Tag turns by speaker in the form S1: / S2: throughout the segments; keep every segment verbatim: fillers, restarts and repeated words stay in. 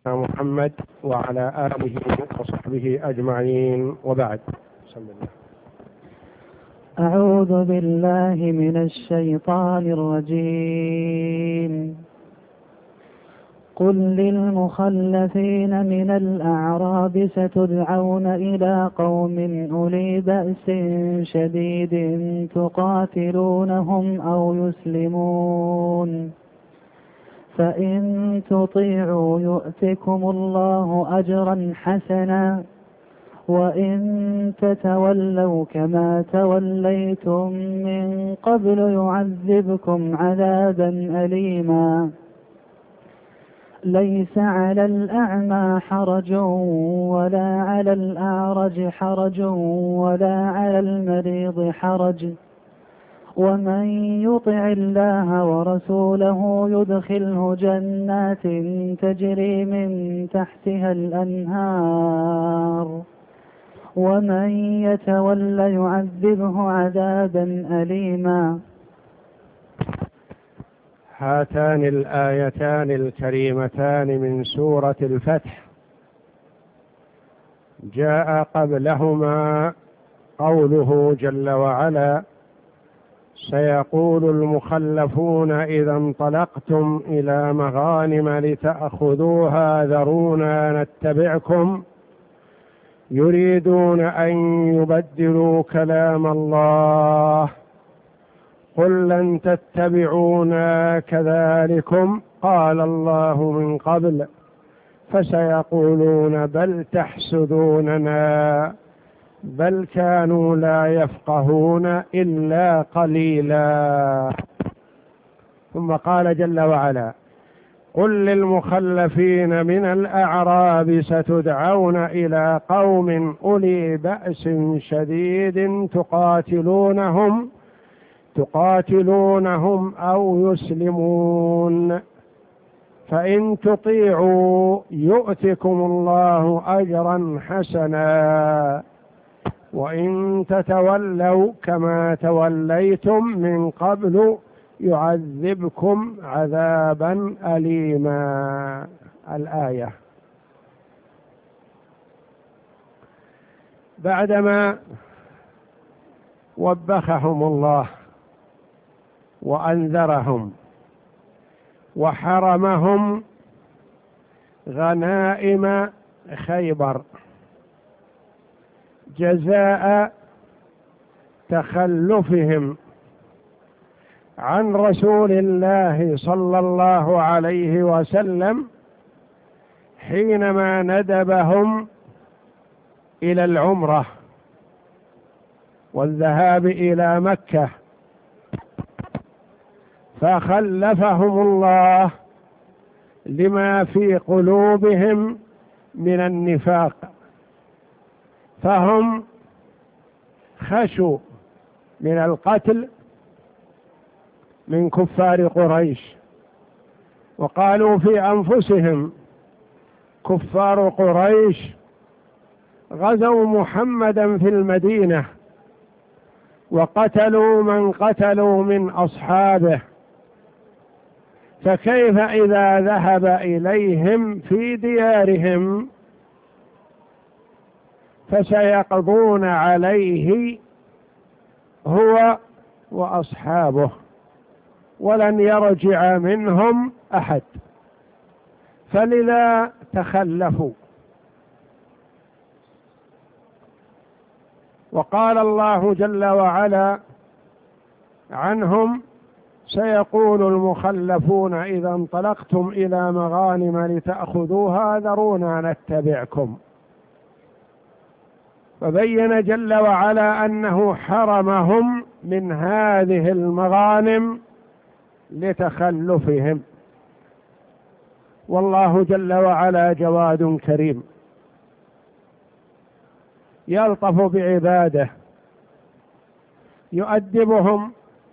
S1: محمد وعلى آله وصحبه أجمعين، وبعد. بسم الله.
S2: أعوذ بالله من الشيطان الرجيم. قل للمخلفين من الأعراب ستدعون إلى قوم أولي بأس شديد تقاتلونهم أو يسلمون، فإن تطيعوا يؤتكم الله أجرا حسنا، وإن تتولوا كما توليتم من قبل يعذبكم عذابا أليما. ليس على الأعمى حرج ولا على الأعرج حرج ولا على المريض حرج، ومن يطع الله ورسوله يدخله جنات تجري من تحتها الأنهار، ومن يتولى يعذبه عذابا أليما.
S1: هاتان الآيتان الكريمتان من سورة الفتح جاء قبلهما قوله جل وعلا: سيقول المخلفون إذا انطلقتم إلى مغانم لتأخذوها ذرونا نتبعكم، يريدون أن يبدلوا كلام الله، قل لن تتبعونا كذلكم قال الله من قبل، فسيقولون بل تحسدوننا بل كانوا لا يفقهون إلا قليلا. ثم قال جل وعلا: قل للمخلفين من الأعراب ستدعون إلى قوم أولي بأس شديد تقاتلونهم تقاتلونهم أو يسلمون، فإن تطيعوا يؤتكم الله أجرا حسنا، وإن تتولوا كما توليتم من قبل يعذبكم عذابا أليما. الآية. بعدما وبخهم الله وأنذرهم وحرمهم غنائم خيبر جزاء تخلفهم عن رسول الله صلى الله عليه وسلم حينما ندبهم إلى العمرة والذهاب إلى مكة، فخلفهم الله لما في قلوبهم من النفاق، فهم خشوا من القتل من كفار قريش، وقالوا في أنفسهم: كفار قريش غزوا محمدا في المدينة وقتلوا من قتلوا من أصحابه، فكيف إذا ذهب إليهم في ديارهم فسيقضون عليه هو وأصحابه ولن يرجع منهم أحد، فلذا تخلفوا. وقال الله جل وعلا عنهم: سيقول المخلفون إذا انطلقتم إلى مغانم لتأخذوها ذرونا نتبعكم. فبين جل وعلا أنه حرمهم من هذه المغانم لتخلفهم، والله جل وعلا جواد كريم يلطف بعباده، يؤدبهم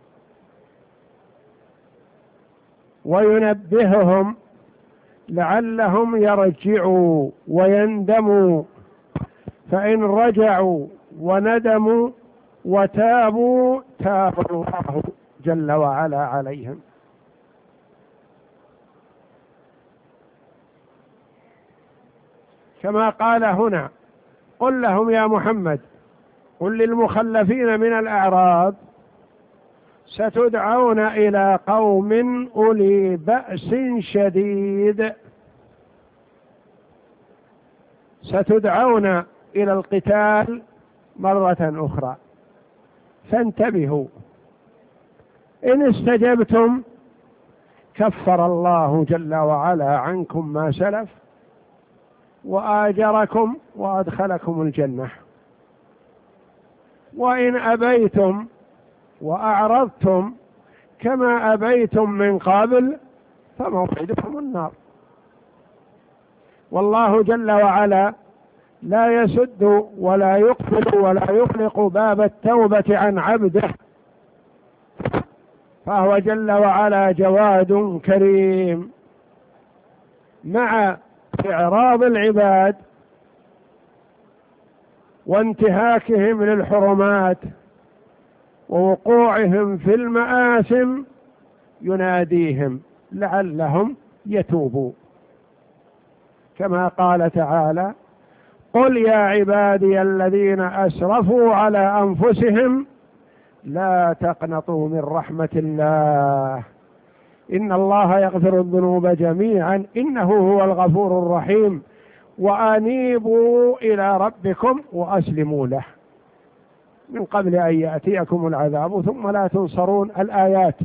S1: وينبههم لعلهم يرجعوا ويندموا، فإن رجعوا وندموا وتابوا تاب الله جل وعلا عليهم. كما قال هنا: قل لهم يا محمد، قل للمخلفين من الأعراب: ستدعون إلى قوم أولي بأس شديد، ستدعون إلى القتال مرة أخرى، فانتبهوا. إن استجبتم كفر الله جل وعلا عنكم ما سلف وآجركم وأدخلكم الجنة. وإن أبيتم وأعرضتم كما أبيتم من قبل فموعدكم النار. والله جل وعلا لا يسد ولا يقفل ولا يغلق باب التوبة عن عبده، فهو جل وعلا جواد كريم. مع إعراض العباد وانتهاكهم للحرمات ووقوعهم في المآثم يناديهم لعلهم يتوبوا، كما قال تعالى: قل يا عبادي الذين أسرفوا على أنفسهم لا تقنطوا من رحمة الله إن الله يغفر الذنوب جميعا إنه هو الغفور الرحيم وأنيبوا إلى ربكم وأسلموا له من قبل أن يأتيكم العذاب ثم لا تنصرون. الآيات.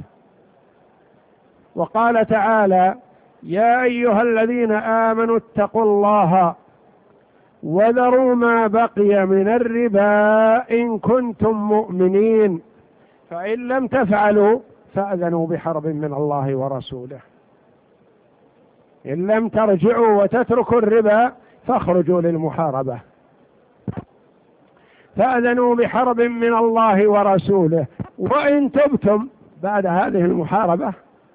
S1: وقال تعالى: يا أيها الذين آمنوا اتقوا الله وذروا ما بقي من الربا إن كنتم مؤمنين فإن لم تفعلوا فأذنوا بحرب من الله ورسوله. إن لم ترجعوا وتتركوا الربا فاخرجوا للمحاربة، فأذنوا بحرب من الله ورسوله. وإن تبتم بعد هذه المحاربة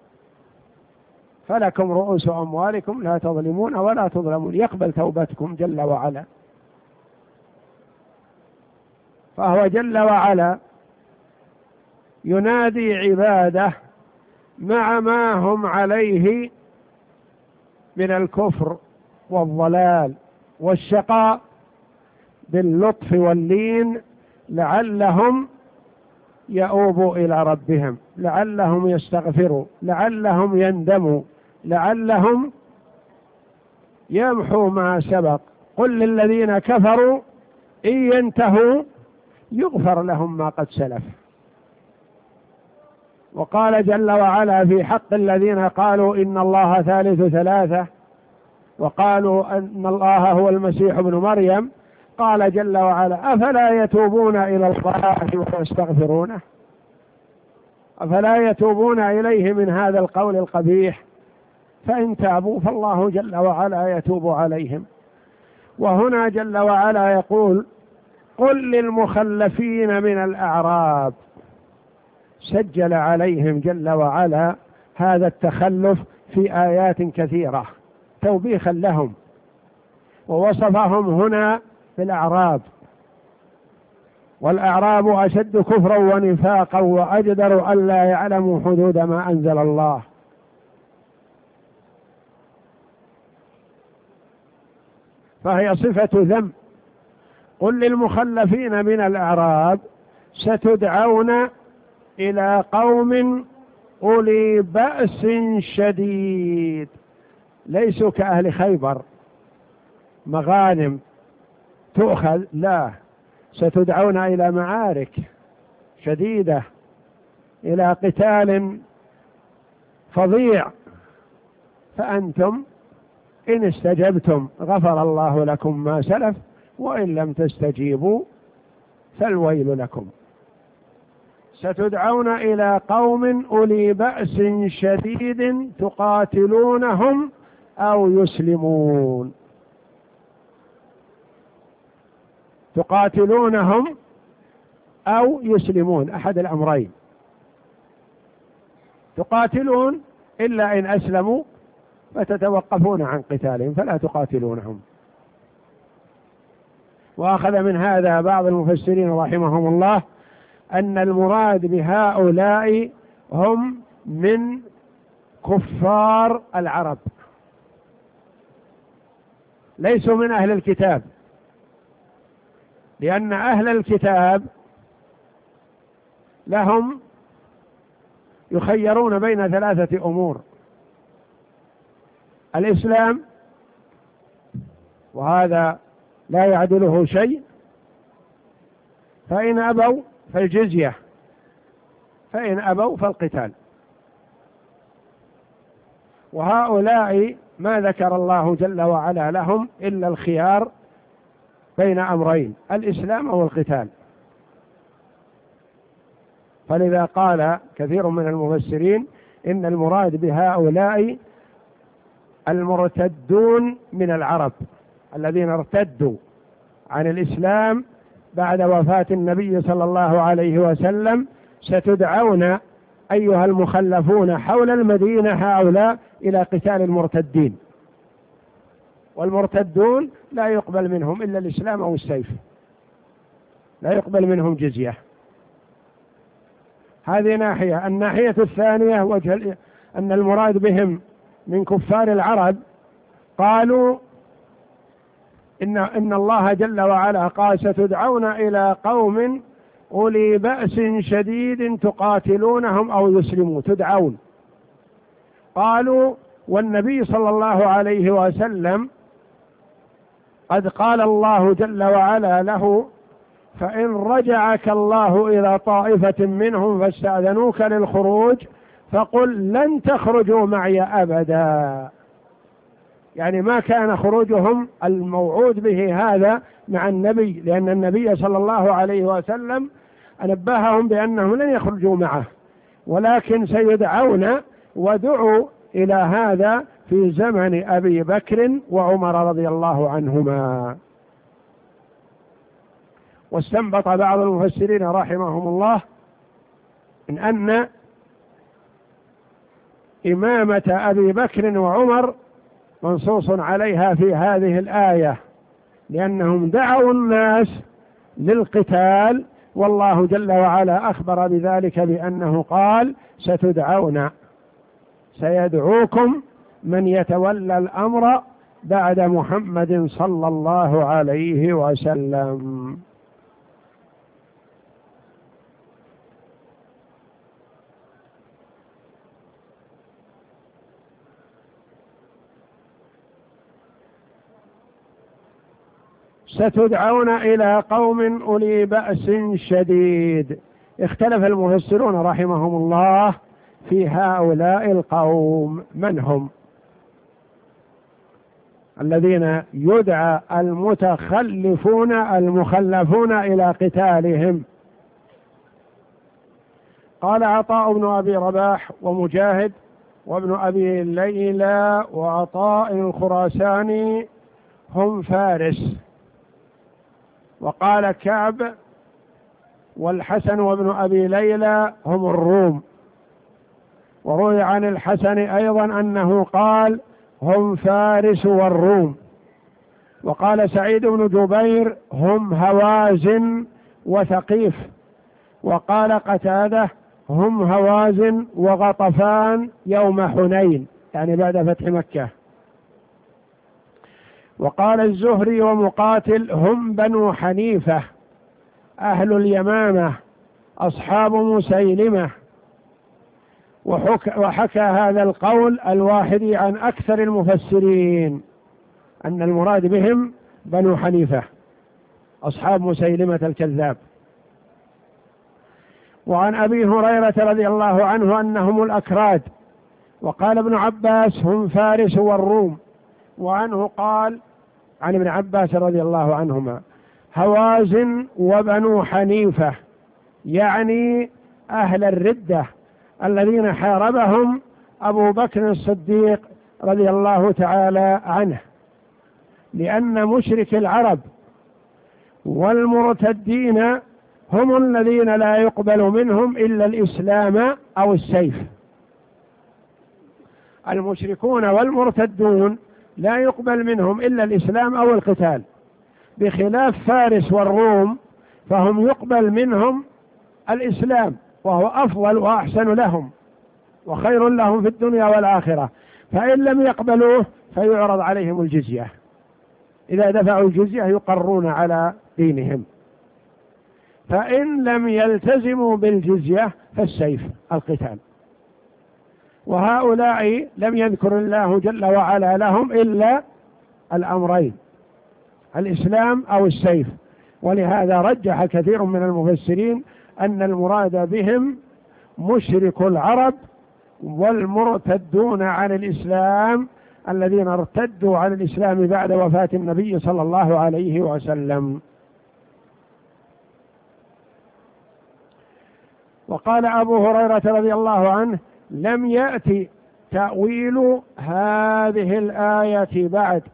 S1: فلكم رؤوس أموالكم لا تظلمون ولا تظلمون، يقبل توبتكم جل وعلا. فهو جل وعلا ينادي عباده مع ما هم عليه من الكفر والضلال والشقاء باللطف واللين لعلهم يؤوبوا إلى ربهم، لعلهم يستغفروا، لعلهم يندموا، لعلهم يمحوا ما سبق. قل للذين كفروا إن ينتهوا يغفر لهم ما قد سلف. وقال جل وعلا في حق الذين قالوا إن الله ثالث ثلاثة وقالوا أن الله هو المسيح ابن مريم، قال جل وعلا: أفلا يتوبون إلى الله ويستغفرونه؟ أفلا يتوبون إليه من هذا القول القبيح؟ فإن تابوا فالله جل وعلا يتوب عليهم. وهنا جل وعلا يقول: قل للمخلفين من الأعراب. سجل عليهم جل وعلا هذا التخلف في آيات كثيرة توبيخا لهم، ووصفهم هنا بالأعراب. والأعراب أشد كفرا ونفاقا وأجدر أن لا يعلموا حدود ما أنزل الله. فهي صفة ذم. قل للمخلفين من الأعراب ستدعون إلى قوم أولي بأس شديد، ليسوا كأهل خيبر مغانم تؤخذ، لا، ستدعون إلى معارك شديدة، إلى قتال فظيع. فأنتم إن استجبتم غفر الله لكم ما سلف وإن لم تستجيبوا فالويل لكم. ستدعون إلى قوم أولي بأس شديد تقاتلونهم أو يسلمون. تقاتلونهم أو يسلمون، أحد الأمرين. تقاتلون إلا إن أسلموا فتتوقفون عن قتالهم فلا تقاتلونهم. وأخذ من هذا بعض المفسرين رحمهم الله أن المراد بهؤلاء هم من كفار العرب، ليسوا من أهل الكتاب، لأن أهل الكتاب لهم يخيرون بين ثلاثة أمور: الإسلام، وهذا لا يعدله شيء، فإن أبوا فالجزية، فإن أبوا فالقتال. وهؤلاء ما ذكر الله جل وعلا لهم إلا الخيار بين أمرين: الإسلام أو القتال. فلذا قال كثير من المفسرين إن المراد بهؤلاء المرتدون من العرب الذين ارتدوا عن الإسلام بعد وفاة النبي صلى الله عليه وسلم، ستدعون أيها المخلفون حول المدينة هؤلاء إلى قتال المرتدين، والمرتدون لا يقبل منهم إلا الإسلام أو السيف، لا يقبل منهم جزية. هذه ناحية. الناحية الثانية وجه أن المراد بهم من كفار العرب، قالوا إن, إن الله جل وعلا قال: ستدعون إلى قوم أولي بأس شديد تقاتلونهم أو يسلموا. تدعون، قالوا والنبي صلى الله عليه وسلم قد قال الله جل وعلا له: فإن رجعك الله إلى طائفة منهم فاستأذنوك للخروج فقل لن تخرجوا معي أبدا. يعني ما كان خروجهم الموعود به هذا مع النبي، لأن النبي صلى الله عليه وسلم نبههم بأنهم لن يخرجوا معه، ولكن سيدعون، ودعوا إلى هذا في زمن أبي بكر وعمر رضي الله عنهما. واستنبط بعض المفسرين رحمهم الله من أن إمامة أبي بكر وعمر منصوص عليها في هذه الآية، لأنهم دعوا الناس للقتال، والله جل وعلا أخبر بذلك بأنه قال: ستدعون، سيدعوكم من يتولى الأمر بعد محمد صلى الله عليه وسلم. ستدعون إلى قوم أولي بأس شديد. اختلف المفسرون رحمهم الله في هؤلاء القوم من هم الذين يدعى المتخلفون المخلفون إلى قتالهم. قال عطاء بن أبي رباح ومجاهد وابن أبي ليلى وعطاء الخراساني هم فارس. وقال كعب والحسن وابن أبي ليلى هم الروم. وروي عن الحسن أيضا أنه قال هم فارس والروم. وقال سعيد بن جبير هم هوازن وثقيف. وقال قتادة هم هوازن وغطفان يوم حنين، يعني بعد فتح مكة. وقال الزهري ومقاتل هم بنو حنيفة أهل اليمامة أصحاب مسيلمة. وحكى, وحكى هذا القول الواحدي عن أكثر المفسرين أن المراد بهم بنو حنيفة أصحاب مسيلمة الكذاب. وعن أبي هريرة رضي الله عنه أنهم الأكراد. وقال ابن عباس هم فارس والروم. وعنه قال عن ابن عباس رضي الله عنهما هوازن وبنو حنيفة، يعني أهل الردة الذين حاربهم أبو بكر الصديق رضي الله تعالى عنه، لأن مشرك العرب والمرتدين هم الذين لا يقبل منهم إلا الإسلام أو السيف. المشركون والمرتدون لا يقبل منهم إلا الإسلام أو القتال، بخلاف فارس والروم فهم يقبل منهم الإسلام، وهو أفضل وأحسن لهم وخير لهم في الدنيا والآخرة، فإن لم يقبلوه فيعرض عليهم الجزية. إذا دفعوا الجزية يقرون على دينهم. فإن لم يلتزموا بالجزية فالسيف القتال. وهؤلاء لم يذكر الله جل وعلا لهم إلا الأمرين، الإسلام أو السيف. ولهذا رجح كثير من المفسرين أن المراد بهم مشرك العرب والمرتدون عن الإسلام الذين ارتدوا عن الإسلام بعد وفاة النبي صلى الله عليه وسلم. وقال أبو هريرة رضي الله عنه: لم يأتي تأويل هذه الآية بعد.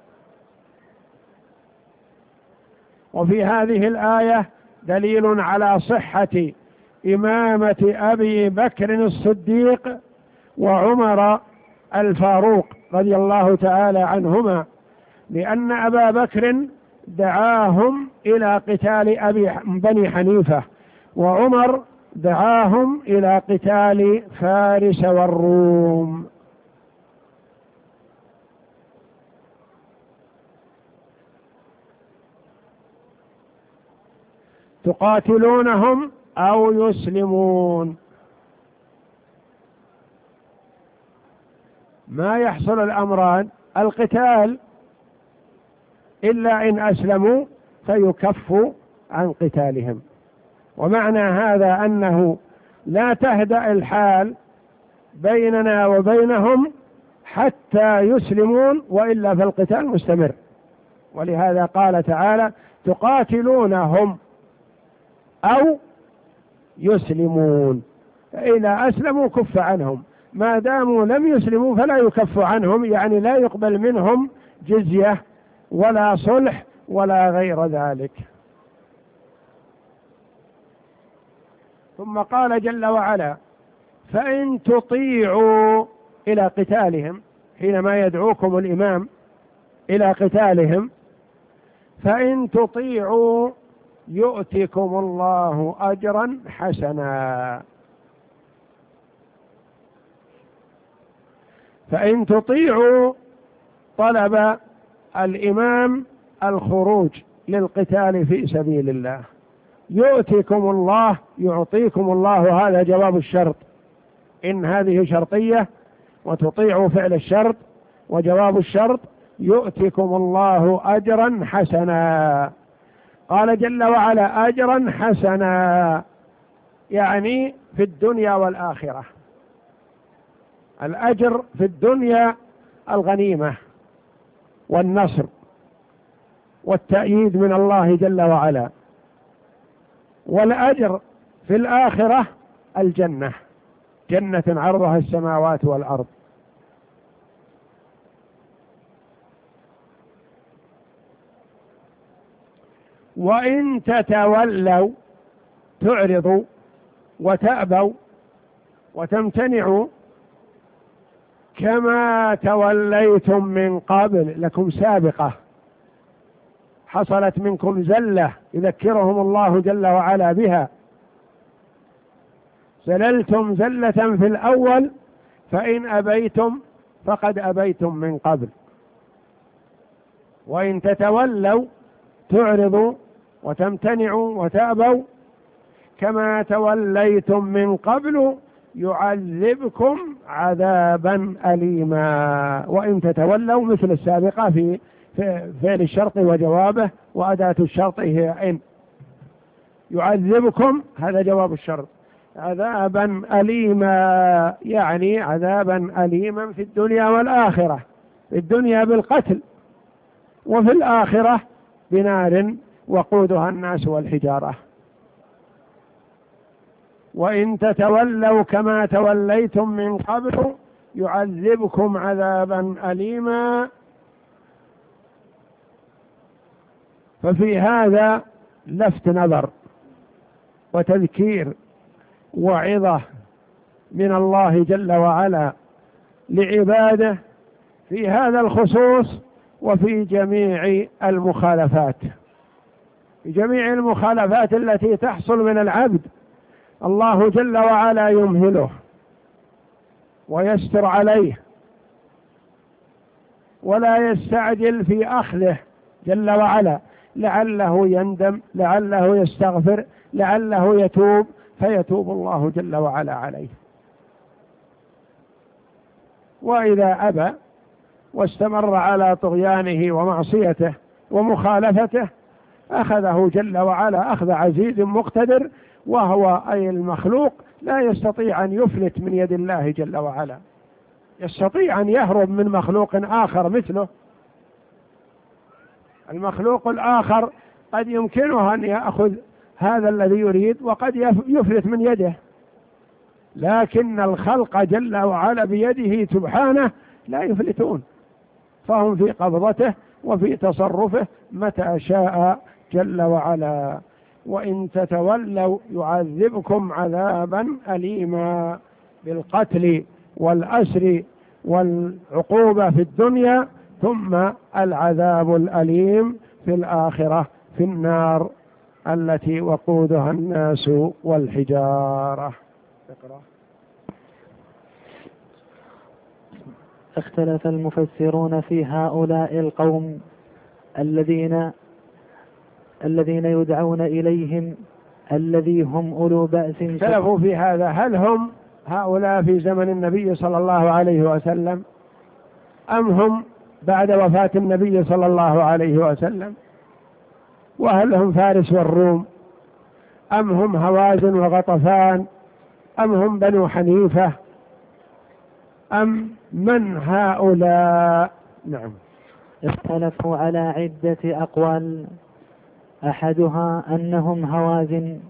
S1: وفي هذه الآية دليل على صحة إمامة أبي بكر الصديق وعمر الفاروق رضي الله تعالى عنهما، لأن أبا بكر دعاهم إلى قتال أبي بني حنيفة، وعمر دعاهم إلى قتال فارس والروم. تقاتلونهم أو يسلمون. ما يحصل الأمران القتال إلا إن أسلموا فيكفوا عن قتالهم. ومعنى هذا أنه لا تهدأ الحال بيننا وبينهم حتى يسلمون، وإلا فالقتال مستمر. ولهذا قال تعالى: تقاتلونهم أو يسلمون. إذا أسلموا كف عنهم، ما داموا لم يسلموا فلا يكف عنهم، يعني لا يقبل منهم جزية ولا صلح ولا غير ذلك. ثم قال جل وعلا: فإن تطيعوا إلى قتالهم، حينما يدعوكم الإمام إلى قتالهم، فإن تطيعوا يؤتكم الله أجرا حسنا. فإن تطيعوا طلب الإمام الخروج للقتال في سبيل الله، يؤتكم الله يعطيكم الله، هذا جواب الشرط، إن هذه شرطية وتطيعوا فعل الشرط، وجواب الشرط يؤتكم الله أجرا حسنا. قال جل وعلا: أجرا حسنا، يعني في الدنيا والآخرة. الأجر في الدنيا الغنيمة والنصر والتأييد من الله جل وعلا، والأجر في الآخرة الجنة، جنة عرضها السماوات والأرض. وإن تتولوا، تعرضوا وتأبوا وتمتنعوا كما توليتم من قبل، لكم سابقة حصلت منكم زلة يذكرهم الله جل وعلا بها، زللتم زلة في الأول، فإن أبيتم فقد أبيتم من قبل. وإن تتولوا، تعرضوا وتمتنعوا وتأبوا كما توليتم من قبل يعذبكم عذابا أليما. وإن تتولوا مثل السابقة في فعل الشرط وجوابه، وأداة الشرط هي إن. يعذبكم هذا جواب الشرط، عذابا أليما يعني عذابا أليما في الدنيا والآخرة، في الدنيا بالقتل، وفي الآخرة بنار وقودها الناس والحجارة. وإن تتولوا كما توليتم من قبل يعذبكم عذابا أليما. ففي هذا لفت نظر وتذكير وعظة من الله جل وعلا لعباده في هذا الخصوص وفي جميع المخالفات، في جميع المخالفات التي تحصل من العبد. الله جل وعلا يمهله ويستر عليه ولا يستعجل في أخذه جل وعلا، لعله يندم، لعله يستغفر، لعله يتوب، فيتوب الله جل وعلا عليه. وإذا أبى واستمر على طغيانه ومعصيته ومخالفته أخذه جل وعلا أخذ عزيز مقتدر، وهو أي المخلوق لا يستطيع أن يفلت من يد الله جل وعلا. يستطيع أن يهرب من مخلوق آخر مثله، المخلوق الآخر قد يمكنه أن يأخذ هذا الذي يريد وقد يفلت من يده، لكن الخلق جل وعلا بيده سبحانه لا يفلتون، فهم في قبضته وفي تصرفه متى شاء جل وعلا. وإن تتولوا يعذبكم عذابا أليما بالقتل والأسر والعقوبة في الدنيا، ثم العذاب الأليم في الآخرة في النار التي وقودها الناس والحجارة. اقرأ.
S2: اختلف المفسرون في هؤلاء القوم الذين الذين يدعون إليهم الذي هم أولو بأس شديد.
S1: اختلفوا في هذا، هل هم هؤلاء في زمن النبي صلى الله عليه وسلم أم هم بعد وفاة النبي صلى الله عليه وسلم؟ وهل هم فارس والروم أم هم هوازن وغطفان أم هم بنو حنيفة أم من هؤلاء؟ نعم،
S2: اختلفوا على عدة أقوال، أحدها أنهم هوازن،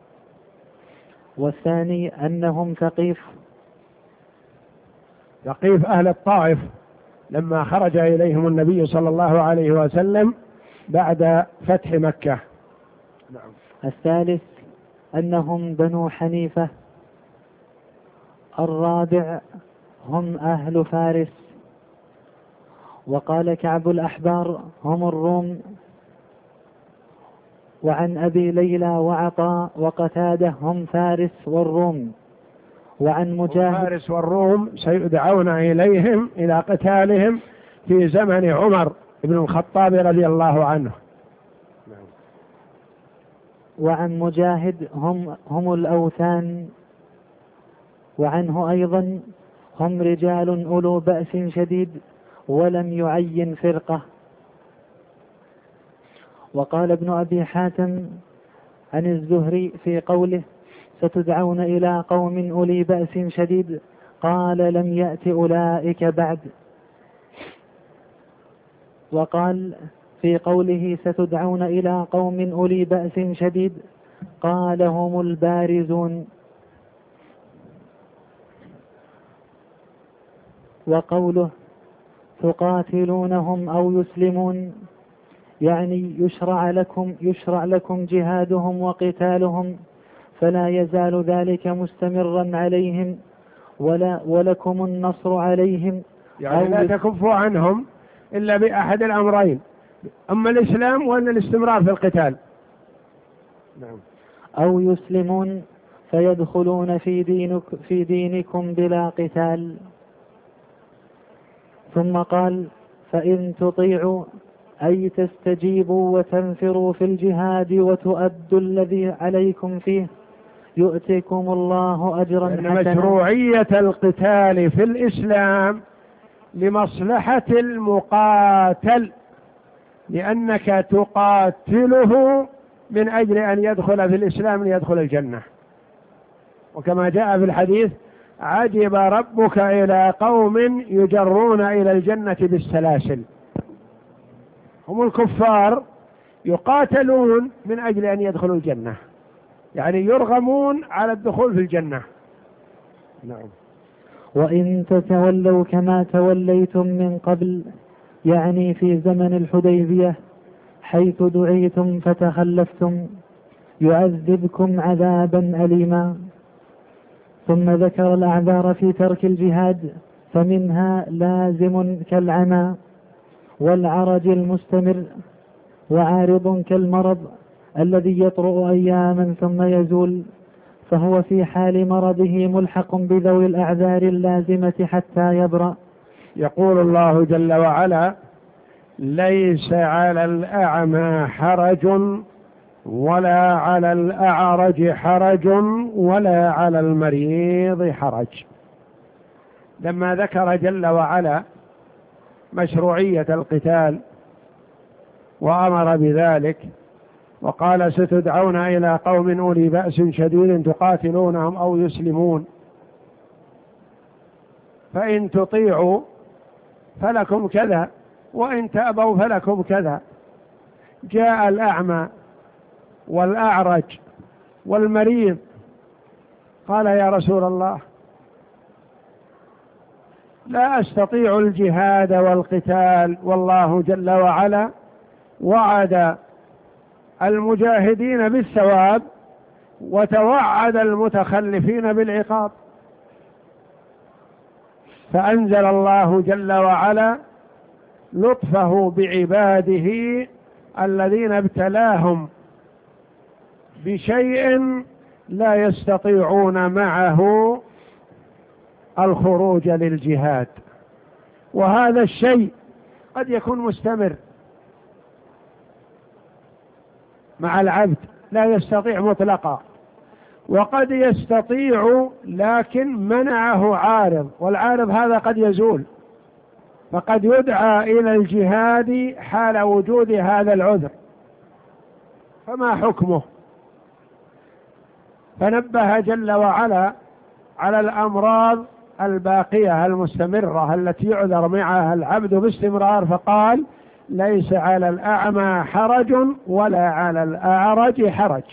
S2: والثاني أنهم ثقيف.
S1: ثقيف أهل الطائف لما خرج إليهم النبي صلى الله عليه وسلم بعد فتح مكة.
S2: نعم. الثالث أنهم بنو حنيفة. الرابع هم أهل فارس. وقال كعب الأحبار هم الروم. وعن أبي ليلى وعطاء وقتادة هم فارس والروم. وعن مجاهد
S1: فارس والروم سيدعون إليهم إلى قتالهم في زمن عمر بن الخطاب رضي الله عنه.
S2: وعن مجاهد هم هم الأوثان. وعنه أيضا هم رجال أولو بأس شديد ولم يعين فرقة. وقال ابن أبي حاتم عن الزهري في قوله ستدعون إلى قوم أولي بأس شديد، قال لم يأت أولئك بعد. وقال في قوله ستدعون إلى قوم أولي بأس شديد قال هم البارزون. وقوله تقاتلونهم أو يسلمون يعني يشرع لكم يشرع لكم جهادهم وقتالهم، فلا يزال ذلك مستمرا عليهم ولا ولكم النصر عليهم.
S1: يعني لا تكفوا عنهم إلا بأحد الأمرين، أما الإسلام ولا الاستمرار في القتال.
S2: نعم. أو يسلمون فيدخلون في دينك في دينكم بلا قتال. ثم قال فإن تطيعوا أي تستجيبوا وتنفروا في الجهاد وتؤدوا الذي عليكم فيه يؤتكم الله أجرا حسنا.
S1: مشروعية القتال في الإسلام لمصلحة المقاتل، لأنك تقاتله من أجل أن يدخل في الإسلام ليدخل الجنة. وكما جاء في الحديث عجب ربك إلى قوم يجرون إلى الجنة بالسلاسل. هم الكفار يقاتلون من أجل أن يدخلوا الجنة، يعني يرغمون على الدخول في الجنة. نعم.
S2: وإن تتولوا كما توليتم من قبل، يعني في زمن الحديبية حيث دعيتم فتخلفتم، يعذبكم عذابا أليما. ثم ذكر الأعذار في ترك الجهاد، فمنها لازم كالعمى والعرج المستمر، وعارض كالمرض الذي يطرأ أياما ثم يزول، فهو في حال مرضه ملحق بذوي الأعذار اللازمة حتى يبرأ.
S1: يقول الله جل وعلا ليس على الأعمى حرج ولا على الأعرج حرج ولا على المريض حرج. لما ذكر جل وعلا مشروعية القتال وأمر بذلك وقال ستدعون إلى قوم أولي بأس شديد تقاتلونهم أو يسلمون فإن تطيعوا فلكم كذا وإن تأبوا فلكم كذا. جاء الأعمى والأعرج والمريض قال يا رسول الله لا أستطيع الجهاد والقتال، والله جل وعلا وعد المجاهدين بالثواب وتوعد المتخلفين بالعقاب. فأنزل الله جل وعلا لطفه بعباده الذين ابتلاهم بشيء لا يستطيعون معه الخروج للجهاد، وهذا الشيء قد يكون مستمر مع العبد لا يستطيع مطلقا، وقد يستطيع لكن منعه عارض، والعارض هذا قد يزول، فقد يدعى إلى الجهاد حال وجود هذا العذر، فما حكمه؟ فنبه جل وعلا على الأمراض الباقية المستمرة التي يعذر معها العبد باستمرار، فقال ليس على الأعمى حرج ولا على الأعرج حرج.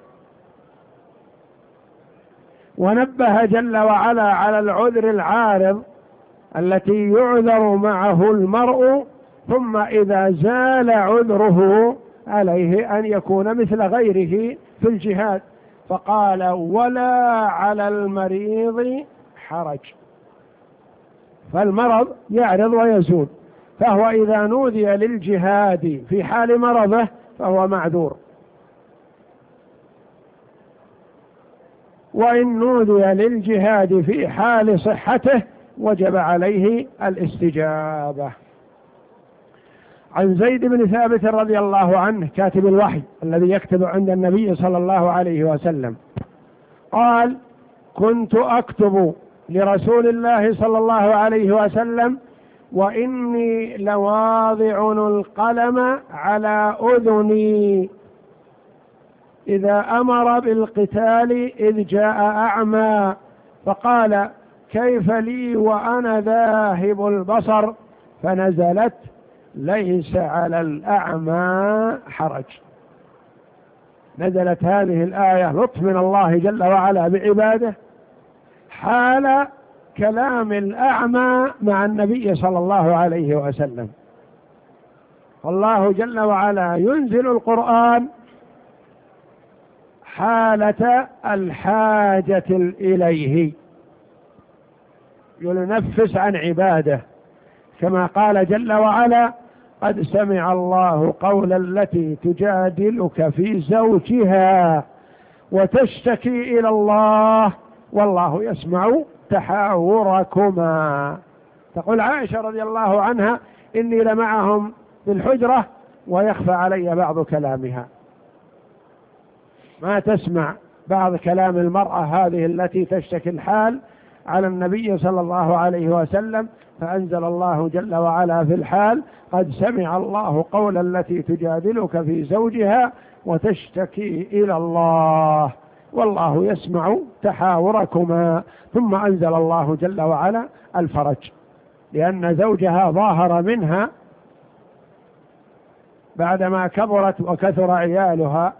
S1: ونبه جل وعلا على العذر العارض التي يعذر معه المرء ثم إذا زال عذره عليه أن يكون مثل غيره في الجهاد، فقال ولا على المريض حرج. فالمرض يعرض ويزول، فهو إذا نودي للجهاد في حال مرضه فهو معذور، وإن نودي للجهاد في حال صحته وجب عليه الاستجابة. عن زيد بن ثابت رضي الله عنه كاتب الوحي الذي يكتب عند النبي صلى الله عليه وسلم قال كنت أكتب لرسول الله صلى الله عليه وسلم وإني لواضع القلم على أذني إذا أمر بالقتال إذ جاء أعمى فقال كيف لي وأنا ذاهب البصر، فنزلت ليس على الأعمى حرج. نزلت هذه الآية لطف من الله جل وعلا بعباده حال كلام الأعمى مع النبي صلى الله عليه وسلم. الله جل وعلا ينزل القرآن حالة الحاجة إليه، ينفس عن عباده، كما قال جل وعلا قد سمع الله قول التي تجادلك في زوجها وتشتكي إلى الله والله يسمع تحاوركما. تقول عائشة رضي الله عنها إني لمعهم في الحجرة ويخفى علي بعض كلامها، ما تسمع بعض كلام المرأة هذه التي تشتكي الحال على النبي صلى الله عليه وسلم، فأنزل الله جل وعلا في الحال قد سمع الله قول التي تجادلك في زوجها وتشتكي إلى الله والله يسمع تحاوركما. ثم أنزل الله جل وعلا الفرج لأن زوجها ظاهر منها بعدما كبرت وكثر عيالها،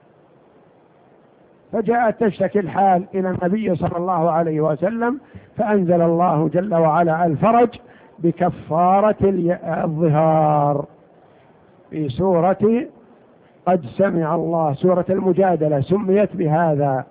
S1: فجاءت تشتكي الحال إلى النبي صلى الله عليه وسلم، فأنزل الله جل وعلا الفرج بكفارة الظهار في سورة قد سمع الله، سورة المجادلة سميت بهذا.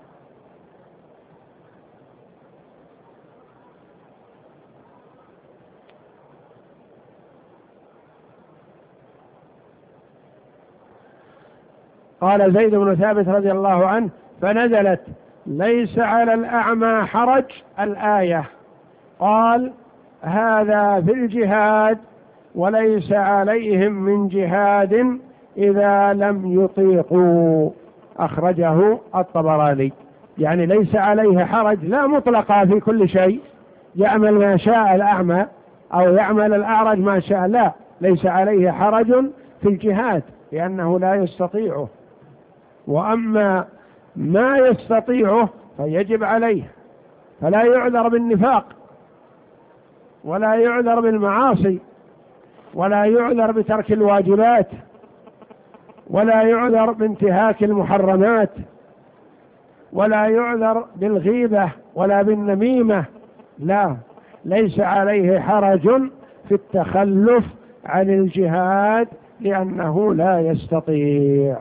S1: قال زيد بن ثابت رضي الله عنه فنزلت ليس على الأعمى حرج الآية، قال هذا في الجهاد وليس عليهم من جهاد إذا لم يطيقوا. أخرجه الطبراني. يعني ليس عليه حرج، لا مطلقا في كل شيء، يعمل ما شاء الأعمى أو يعمل الأعرج ما شاء، لا، ليس عليه حرج في الجهاد لأنه لا يستطيعه. وأما ما يستطيعه فيجب عليه، فلا يعذر بالنفاق ولا يعذر بالمعاصي ولا يعذر بترك الواجبات ولا يعذر بانتهاك المحرمات ولا يعذر بالغيبة ولا بالنميمة، لا، ليس عليه حرج في التخلف عن الجهاد لأنه لا يستطيع.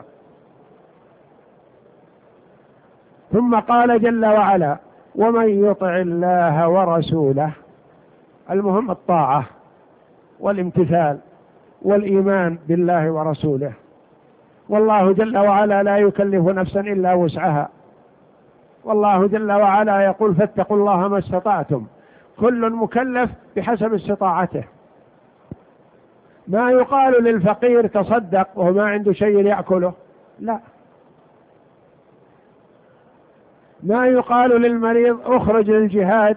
S1: ثم قال جل وعلا: ومن يطع الله ورسوله. المهم الطاعة والامتثال والإيمان بالله ورسوله. والله جل وعلا لا يكلف نفسا إلا وسعها، والله جل وعلا يقول: فاتقوا الله ما استطعتم. كل مكلف بحسب استطاعته. ما يقال للفقير تصدق وهو ما عنده شيء يأكله، لا. ما يقال للمريض اخرج للجهاد.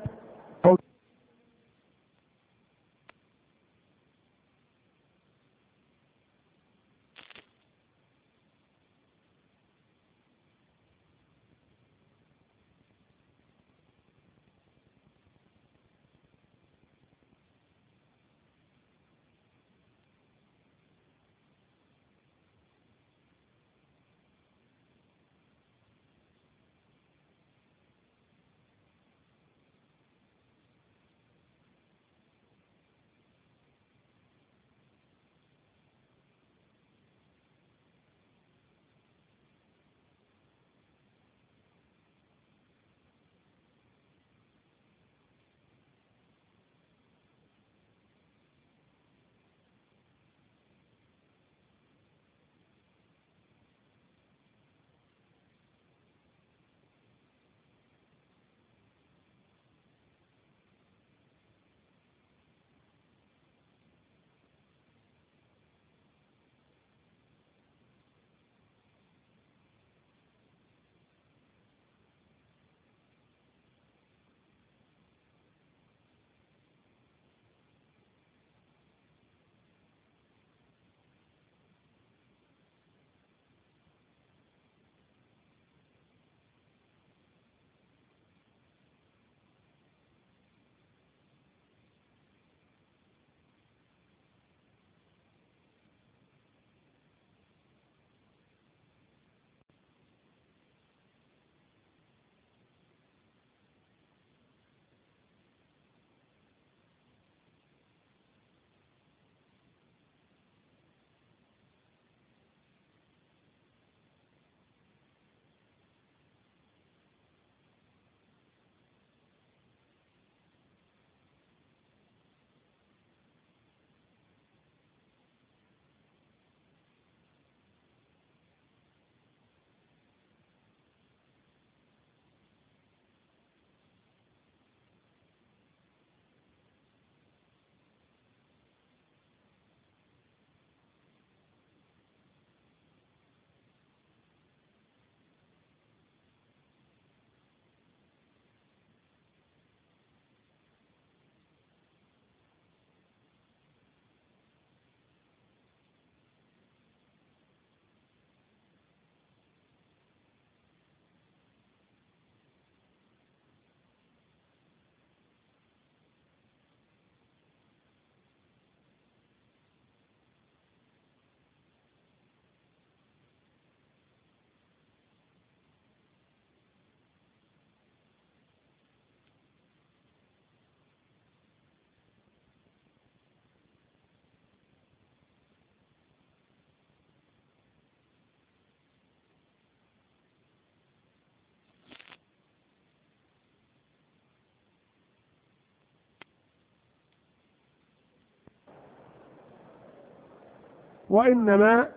S1: وإنما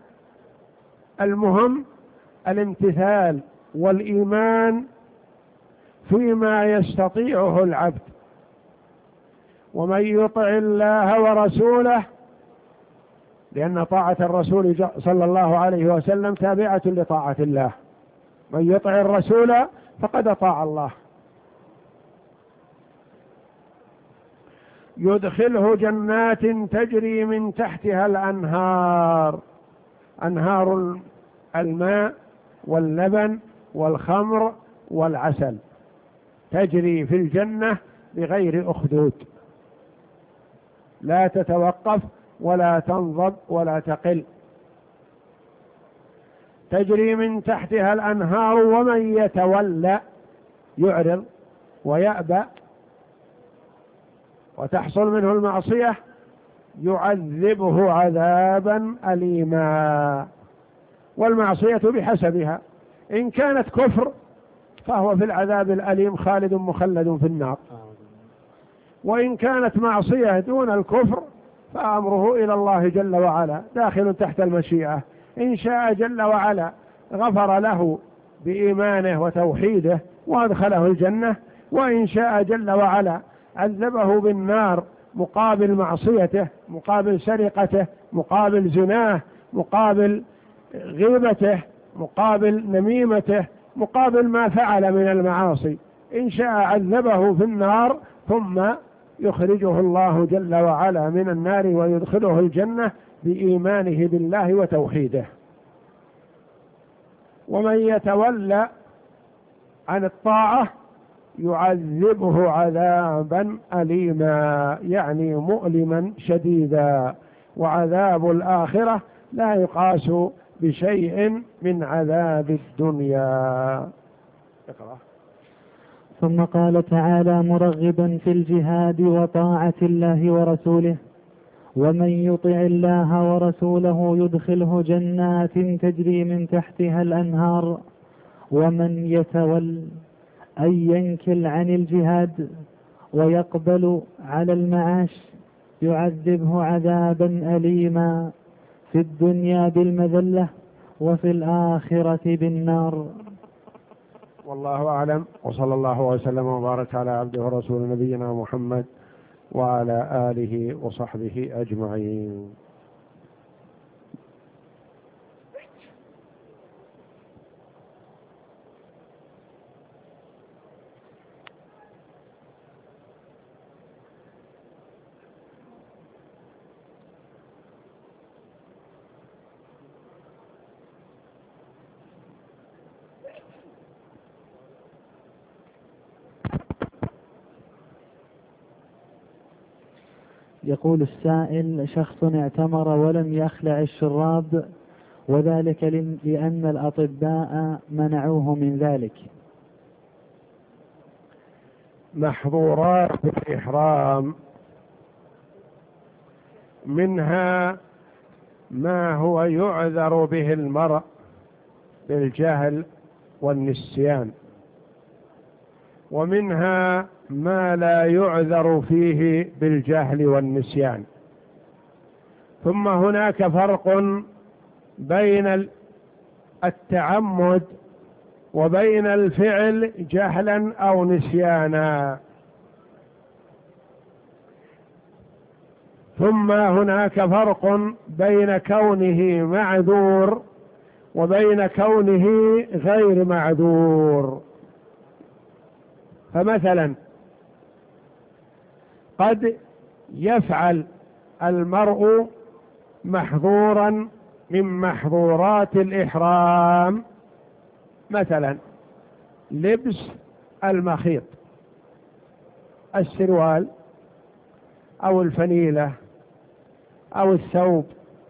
S1: المهم الامتثال والإيمان فيما يستطيعه العبد. ومن يطع الله ورسوله لأن طاعة الرسول صلى الله عليه وسلم تابعة لطاعة الله، من يطع الرسول فقد أطاع الله. يدخله جنات تجري من تحتها الأنهار، أنهار الماء واللبن والخمر والعسل، تجري في الجنة بغير أخدود، لا تتوقف ولا تنضب ولا تقل، تجري من تحتها الأنهار. ومن يتولى يعرض ويأبى وتحصل منه المعصية يعذبه عذابا أليما. والمعصية بحسبها، إن كانت كفر فهو في العذاب الأليم خالد مخلد في النار، وإن كانت معصية دون الكفر فأمره إلى الله جل وعلا داخل تحت المشيئة، إن شاء جل وعلا غفر له بإيمانه وتوحيده وأدخله الجنة، وإن شاء جل وعلا عذبه بالنار مقابل معصيته، مقابل سرقته، مقابل زناه، مقابل غيبته، مقابل نميمته، مقابل ما فعل من المعاصي. إن شاء عذبه في النار ثم يخرجه الله جل وعلا من النار ويدخله الجنة بإيمانه بالله وتوحيده. ومن يتولى عن الطاعة يعذبه عذابا أليما، يعني مؤلما شديدا، وعذاب الآخرة لا يقاس بشيء من عذاب الدنيا. اقرأ.
S2: ثم قال تعالى مرغبا في الجهاد وطاعة الله ورسوله: ومن يطع الله ورسوله يدخله جنات تجري من تحتها الأنهار. ومن يتول أي ينكل عن الجهاد ويقبل على المعاش يعذبه عذابا أليما في الدنيا بالمذلة وفي الآخرة بالنار.
S1: والله أعلم، وصلى الله وسلم وبارك على عبده ورسول نبينا محمد وعلى آله وصحبه أجمعين.
S2: يقول السائل: شخص اعتمر ولم يخلع الشراب، وذلك لأن الأطباء منعوه من ذلك.
S1: محظورات الإحرام منها ما هو يعذر به المرء بالجهل والنسيان، ومنها ما لا يعذر فيه بالجهل والنسيان. ثم هناك فرق بين التعمد وبين الفعل جهلا أو نسيانا. ثم هناك فرق بين كونه معذور وبين كونه غير معذور. فمثلا قد يفعل المرء محظورا من محظورات الإحرام، مثلا لبس المخيط، السروال أو الفنيلة أو الثوب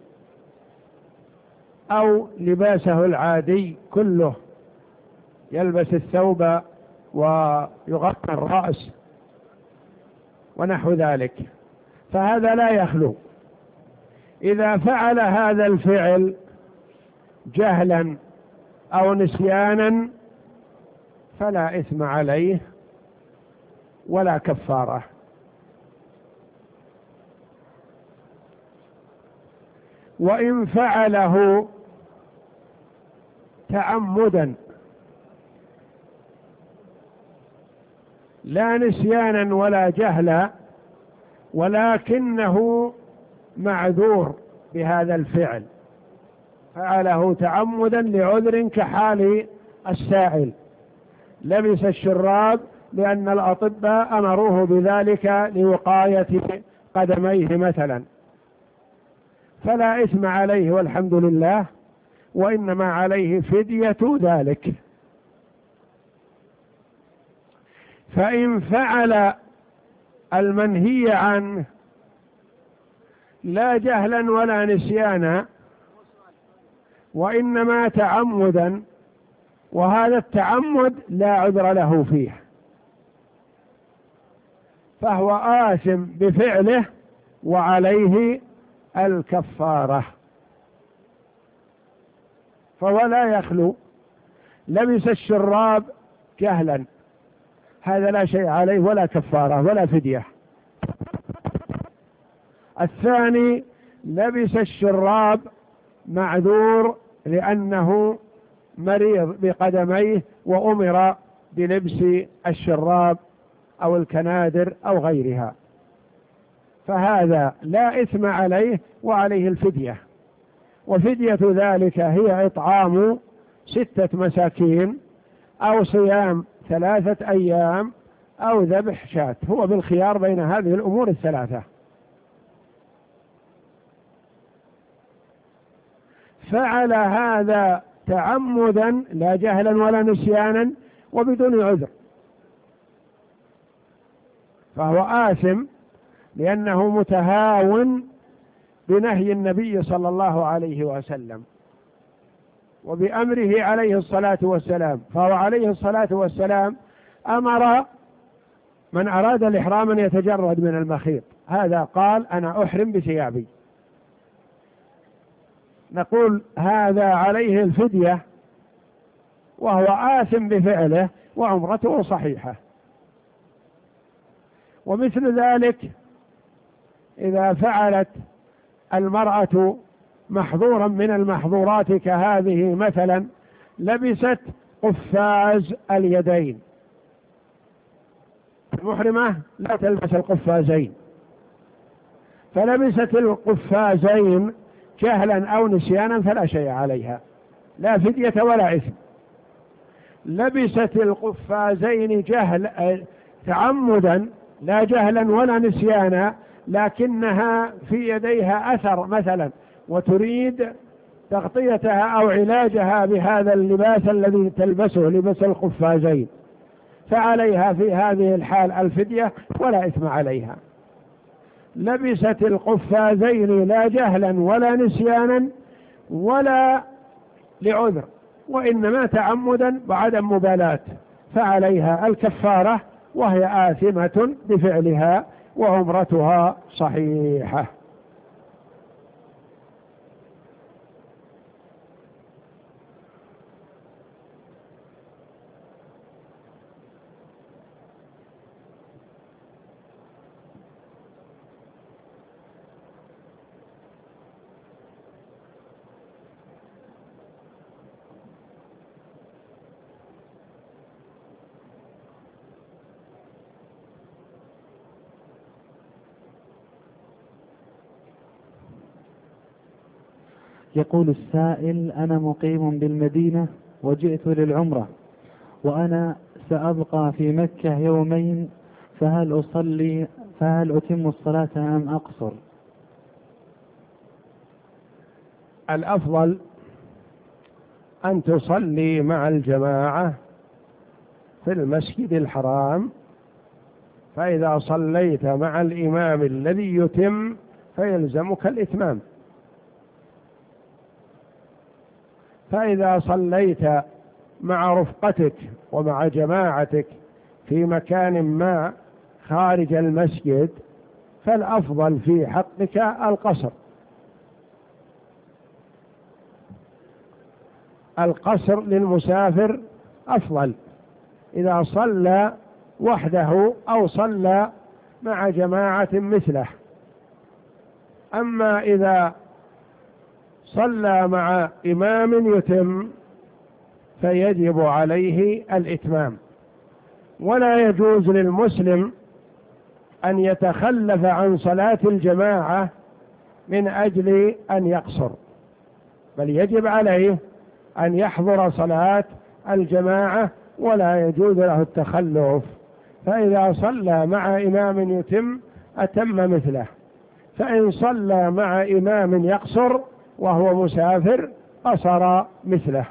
S1: أو لباسه العادي كله، يلبس الثوب ويغطي الرأس ونحو ذلك، فهذا لا يخلو. إذا فعل هذا الفعل جهلا أو نسيانا فلا إثم عليه ولا كفارة. وإن فعله تعمدا لا نسيانا ولا جهلا ولكنه معذور بهذا الفعل، فعله تعمدا لعذر كحال السائل، لبس الشراب لأن الأطباء أمروه بذلك لوقاية قدميه مثلا، فلا إثم عليه والحمد لله، وإنما عليه فدية ذلك. فإن فعل المنهي عنه لا جهلا ولا نسيانا وإنما تعمدا، وهذا التعمد لا عذر له فيه، فهو آثم بفعله وعليه الكفارة. فهو لا يخلو، لبس الشراب جهلا، هذا لا شيء عليه ولا كفارة ولا فدية. الثاني لبس الشراب معذور لأنه مريض بقدميه وأمر بلبس الشراب أو الكنادر أو غيرها، فهذا لا إثم عليه وعليه الفدية. وفدية ذلك هي إطعام ستة مساكين أو صيام ثلاثة أيام أو ذبح شاة، هو بالخيار بين هذه الأمور الثلاثة. فعل هذا تعمدا لا جهلا ولا نسيانا وبدون عذر، فهو آثم لأنه متهاون بنهي النبي صلى الله عليه وسلم وبأمره عليه الصلاة والسلام. فهو عليه الصلاة والسلام أمر من أراد الإحرام أن يتجرد من المخيط، هذا قال أنا أحرم بثيابي، نقول هذا عليه الفدية وهو آثم بفعله وعمرته صحيحة. ومثل ذلك إذا فعلت المرأة محظورا من المحظورات كهذه مثلا، لبست قفاز اليدين، المحرمة لا تلبس القفازين، فلبست القفازين جهلا أو نسيانا فلا شيء عليها، لا فدية ولا إثم. لبست القفازين جهل تعمدا لا جهلا ولا نسيانا، لكنها في يديها أثر مثلا وتريد تغطيتها أو علاجها بهذا اللباس الذي تلبسه لبس القفازين، فعليها في هذه الحال الفدية ولا إثم عليها. لبست القفازين لا جهلا ولا نسيانا ولا لعذر، وإنما تعمدا وعدم مبالاة، فعليها الكفارة وهي آثمة بفعلها وعمرتها صحيحة.
S2: يقول السائل: أنا مقيم بالمدينة وجئت للعمرة وأنا سأبقى في مكة يومين، فهل أصلي فهل أتم الصلاة أم أقصر؟
S1: الأفضل أن تصلي مع الجماعة في المسجد الحرام، فإذا صليت مع الإمام الذي يتم فيلزمك الإتمام. فإذا صليت مع رفقتك ومع جماعتك في مكان ما خارج المسجد فالأفضل في حقك القصر. القصر للمسافر أفضل إذا صلى وحده أو صلى مع جماعة مثله. أما إذا صلى مع إمام يتم فيجب عليه الإتمام، ولا يجوز للمسلم أن يتخلف عن صلاة الجماعة من أجل أن يقصر، بل يجب عليه أن يحضر صلاة الجماعة ولا يجوز له التخلف، فإذا صلى مع إمام يتم أتم مثله، فإن صلى مع إمام يقصر وهو مسافر قصر مثله.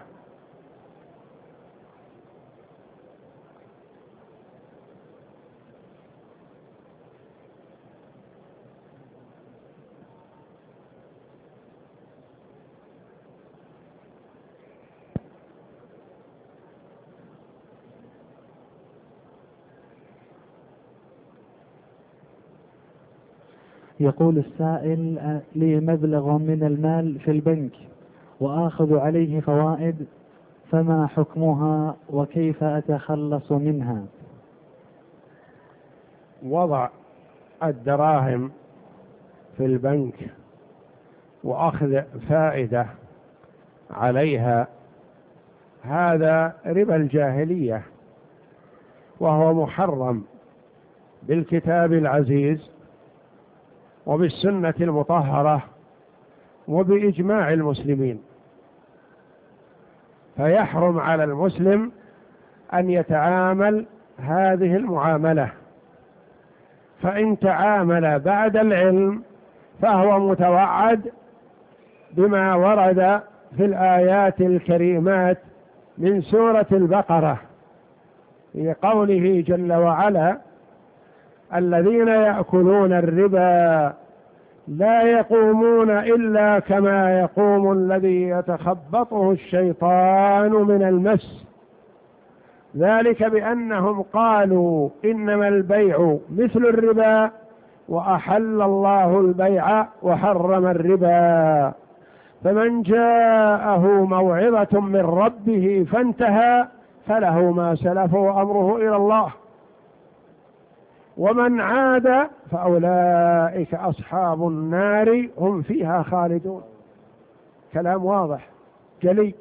S2: يقول السائل: لي مبلغ من المال في البنك وآخذ عليه فوائد، فما حكمها وكيف أتخلص منها؟
S1: وضع الدراهم في البنك وأخذ فائدة عليها هذا ربا الجاهلية، وهو محرم بالكتاب العزيز وبالسنة المطهرة وبإجماع المسلمين، فيحرم على المسلم أن يتعامل هذه المعاملة، فإن تعامل بعد العلم فهو متوعد بما ورد في الآيات الكريمات من سورة البقرة في قوله جل وعلا: الذين يأكلون الربا لا يقومون إلا كما يقوم الذي يتخبطه الشيطان من المس، ذلك بأنهم قالوا إنما البيع مثل الربا وأحل الله البيع وحرم الربا، فمن جاءه موعظة من ربه فانتهى فله ما سلف وأمره إلى الله، ومن عاد فأولئك أصحاب النار هم فيها خالدون. كلام واضح جلي.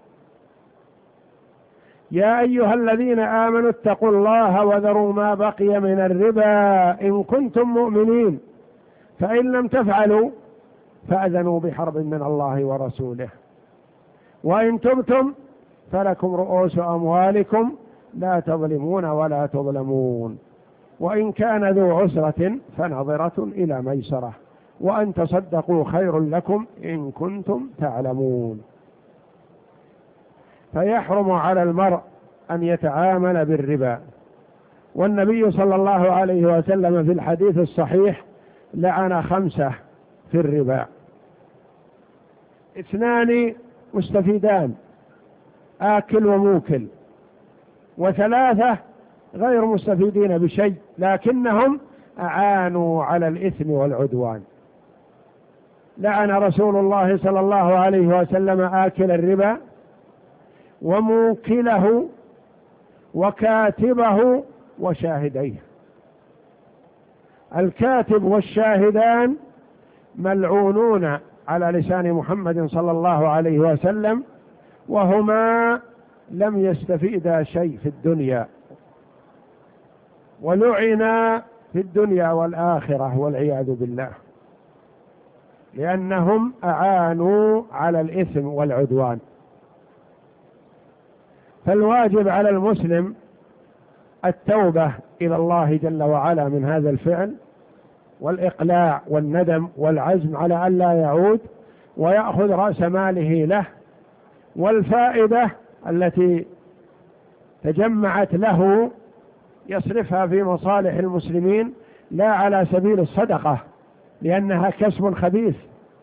S1: يا أيها الذين آمنوا اتقوا الله وذروا ما بقي من الربا إن كنتم مؤمنين، فإن لم تفعلوا فأذنوا بحرب من الله ورسوله، وإن تبتم فلكم رؤوس أموالكم لا تظلمون ولا تظلمون، وإن كان ذو عسرة فنظرة إلى ميسرة، وأن تصدقوا خير لكم إن كنتم تعلمون. فيحرم على المرء أن يتعامل بالربا، والنبي صلى الله عليه وسلم في الحديث الصحيح لعن خمسة في الربا: اثنان مستفيدان آكل وموكل، وثلاثة غير مستفيدين بشيء لكنهم أعانوا على الإثم والعدوان. لعن رسول الله صلى الله عليه وسلم آكل الربا وموكله وكاتبه وشاهديه. الكاتب والشاهدان ملعونون على لسان محمد صلى الله عليه وسلم، وهما لم يستفيدا شيء في الدنيا، ولعنا في الدنيا والآخرة والعياذ بالله، لأنهم أعانوا على الإثم والعدوان. فالواجب على المسلم التوبة إلى الله جل وعلا من هذا الفعل، والإقلاع والندم والعزم على ألا يعود، ويأخذ رأس ماله له، والفائدة التي تجمعت له يصرفها في مصالح المسلمين لا على سبيل الصدقة لأنها كسب خبيث،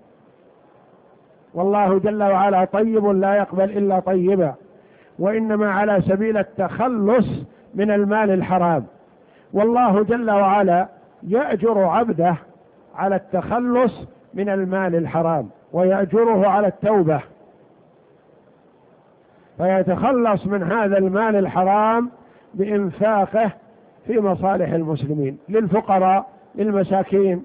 S1: والله جل وعلا طيب لا يقبل إلا طيبا، وإنما على سبيل التخلص من المال الحرام. والله جل وعلا يأجر عبده على التخلص من المال الحرام ويأجره على التوبة، فيتخلص من هذا المال الحرام بإنفاقه في مصالح المسلمين، للفقراء، للمساكين،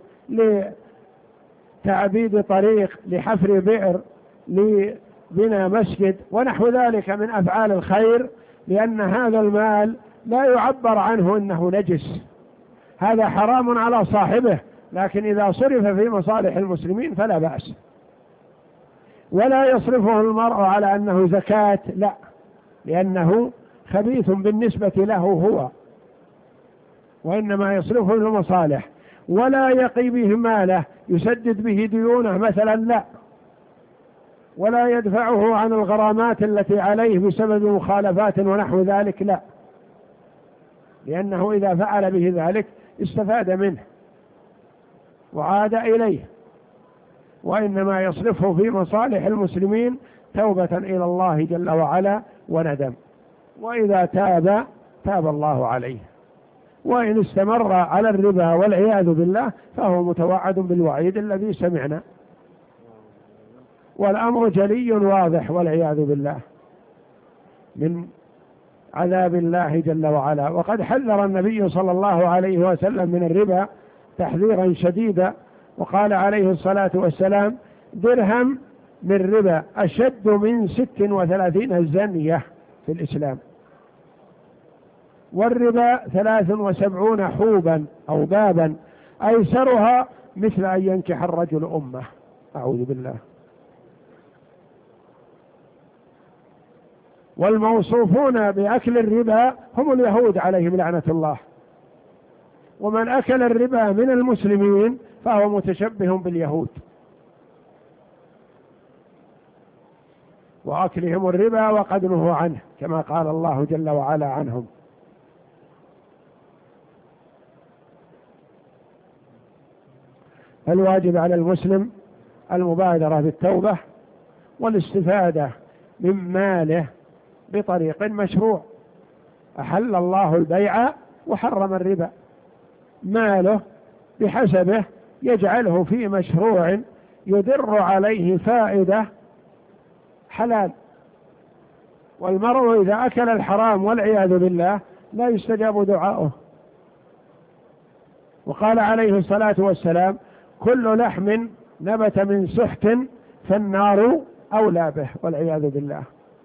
S1: لتعبيد طريق، لحفر بئر، لبناء مسجد ونحو ذلك من أفعال الخير، لأن هذا المال لا يعبر عنه إنه نجس، هذا حرام على صاحبه لكن إذا صرف في مصالح المسلمين فلا بأس. ولا يصرفه المرء على أنه زكاة، لا، لأنه خبيث بالنسبة له هو، وإنما يصرفه للمصالح. ولا يقي به ماله يسدد به ديونه مثلا، لا، ولا يدفعه عن الغرامات التي عليه بسبب مخالفات ونحو ذلك، لا، لأنه إذا فعل به ذلك استفاد منه وعاد إليه، وإنما يصرفه في مصالح المسلمين توبة إلى الله جل وعلا وندم، وإذا تاب تاب الله عليه. وإن استمر على الربا والعياذ بالله فهو متوعد بالوعيد الذي سمعنا، والأمر جلي واضح والعياذ بالله من عذاب الله جل وعلا. وقد حذر النبي صلى الله عليه وسلم من الربا تحذيرا شديدا، وقال عليه الصلاة والسلام: درهم من ربا أشد من ست وثلاثين زنية في الإسلام، والربا ثلاث وسبعون حوبا أو بابا أيسرها مثل أن ينكح الرجل أمه. أعوذ بالله. والموصوفون بأكل الربا هم اليهود عليهم لعنة الله، ومن أكل الربا من المسلمين فهو متشبه باليهود، وأكلهم الربا وقد نهوا عنه كما قال الله جل وعلا عنهم. فالواجب على المسلم المبادرة بالتوبة والاستفادة من ماله بطريق مشروع. أحل الله البيع وحرم الربا، ماله بحسبه يجعله في مشروع يدر عليه فائدة حلال. والمرء إذا أكل الحرام والعياذ بالله لا يستجاب دعاؤه. وقال عليه الصلاة والسلام: كل لحم نبت من سحت فالنار أولى به، والعياذ بالله.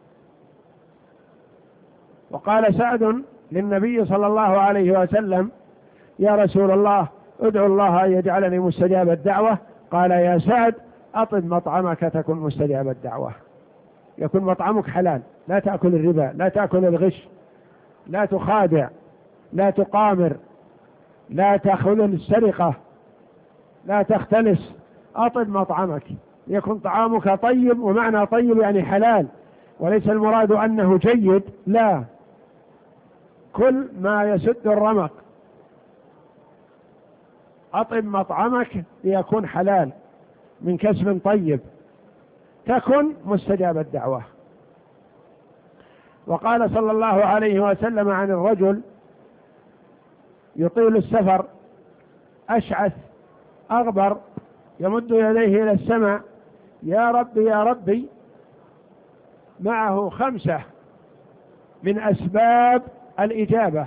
S1: وقال سعد للنبي صلى الله عليه وسلم: يا رسول الله ادعو الله أن يجعلني مستجاب الدعوة. قال: يا سعد أطب مطعمك تكن مستجاب الدعوة، يكون مطعمك حلال، لا تأكل الربا، لا تأكل الغش، لا تخادع، لا تقامر، لا تأخذ السرقة، لا تختلس. أطب مطعمك يكون طعامك طيب، ومعنى طيب يعني حلال، وليس المراد أنه جيد، لا، كل ما يسد الرمق. أطب مطعمك ليكون حلال من كسب طيب تكن مستجاب الدعوة. وقال صلى الله عليه وسلم عن الرجل يطيل السفر أشعث أغبر يمد يديه إلى السماء: يا ربي يا ربي، معه خمسة من أسباب الإجابة: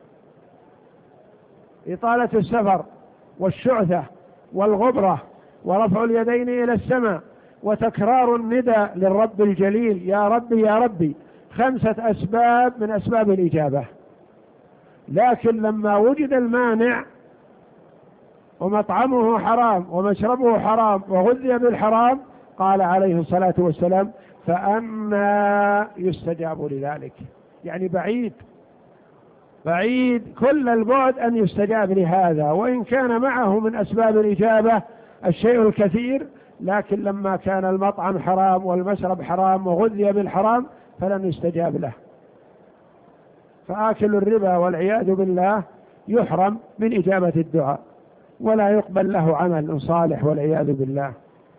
S1: إطالة السفر، والشعثة، والغبرة، ورفع اليدين إلى السماء، وتكرار الندى للرب الجليل: يا ربي يا ربي. خمسة أسباب من أسباب الإجابة. لكن لما وجد المانع ومطعمه حرام ومشربه حرام وغذي بالحرام، قال عليه الصلاة والسلام: فأنى يستجاب لذلك. يعني بعيد بعيد كل البعد أن يستجاب لهذا، وإن كان معه من أسباب الإجابة الشيء الكثير، لكن لما كان المطعم حرام والمشرب حرام وغذي بالحرام فلن يستجاب له. فآكل الربا والعياذ بالله يحرم من إجابة الدعاء، ولا يقبل له عمل صالح والعياذ بالله.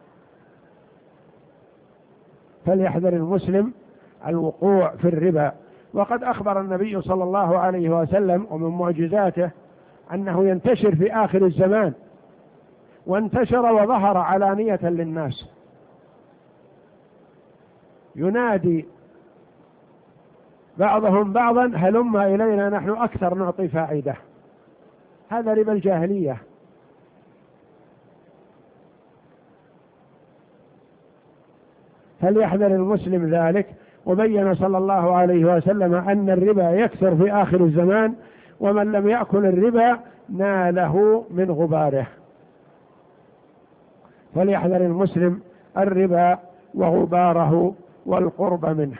S1: فليحذر المسلم الوقوع في الربا. وقد أخبر النبي صلى الله عليه وسلم ومن معجزاته أنه ينتشر في آخر الزمان، وانتشر وظهر علانية للناس، ينادي بعضهم بعضا: هلم إلينا نحن أكثر نعطي فائدة. هذا ربا الجاهلية. فليحذر المسلم ذلك. وبين صلى الله عليه وسلم أن الربا يكثر في آخر الزمان، ومن لم يأكل الربا ناله من غباره. فليحذر المسلم الربا وغباره والقرب منه.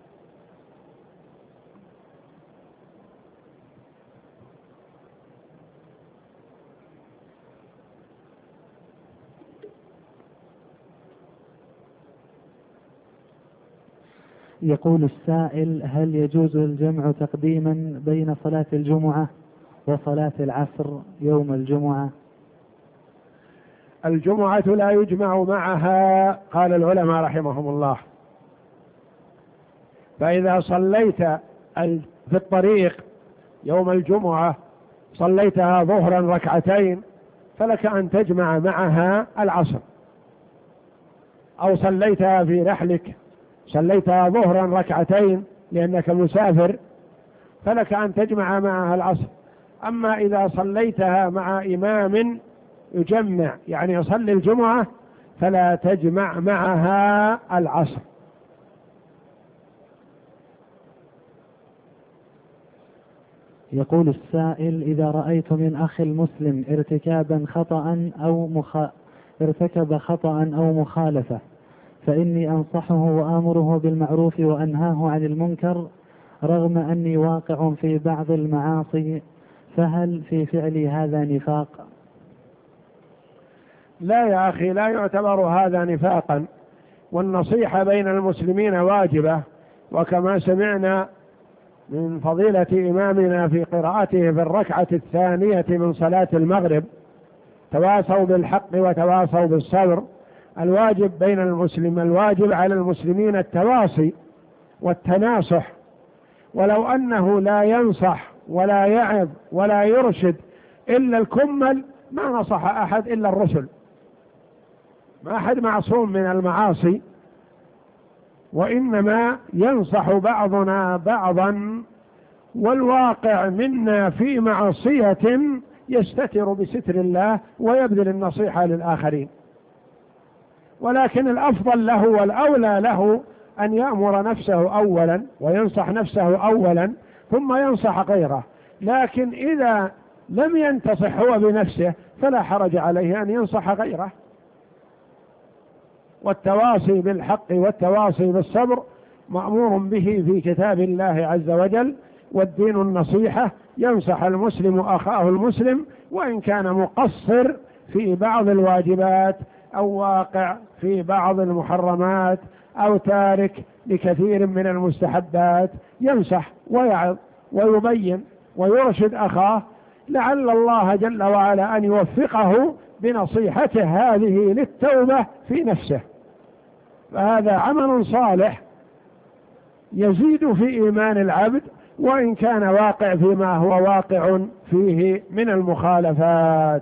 S2: يقول السائل: هل يجوز الجمع تقديما بين صلاة الجمعة وصلاة العصر يوم الجمعة؟
S1: الجمعة لا يجمع معها، قال العلماء رحمهم الله. فإذا صليت في الطريق يوم الجمعة صليتها ظهرا ركعتين فلك أن تجمع معها العصر، أو صليتها في رحلك صليتها ظهرا ركعتين لأنك مسافر فلك أن تجمع معها العصر. أما إذا صليتها مع إمام يجمع يعني يصلي الجمعة فلا تجمع معها العصر.
S2: يقول السائل: إذا رأيت من أخي المسلم ارتكابا خطأ أو مخ... ارتكب خطأ أو مخالفة فإني أنصحه وآمره بالمعروف وأنهاه عن المنكر رغم أني واقع في بعض المعاصي، فهل في فعلي هذا نفاق؟
S1: لا يا أخي، لا يعتبر هذا نفاقا، والنصيحة بين المسلمين واجبة. وكما سمعنا من فضيلة إمامنا في قراءته في الركعة الثانية من صلاة المغرب: تواصوا بالحق وتواصوا بالصبر. الواجب بين المسلم الواجب على المسلمين التواصي والتناصح، ولو أنه لا ينصح ولا يعظ ولا يرشد إلا الكمل ما نصح أحد إلا الرسل. ما أحد معصوم من المعاصي، وإنما ينصح بعضنا بعضا، والواقع منا في معصية يستتر بستر الله ويبذل النصيحة للآخرين. ولكن الأفضل له والأولى له أن يأمر نفسه أولا وينصح نفسه أولا ثم ينصح غيره. لكن إذا لم ينتصح هو بنفسه فلا حرج عليه أن ينصح غيره. والتواصي بالحق والتواصي بالصبر مأمور به في كتاب الله عز وجل، والدين النصيحة. ينصح المسلم أخاه المسلم وإن كان مقصر في بعض الواجبات أو واقع في بعض المحرمات أو تارك لكثير من المستحبات، ينصح ويعظ ويبين ويرشد أخاه، لعل الله جل وعلا أن يوفقه بنصيحته هذه للتوبة في نفسه. فهذا عمل صالح يزيد في إيمان العبد وإن كان واقع فيما هو واقع فيه من المخالفات.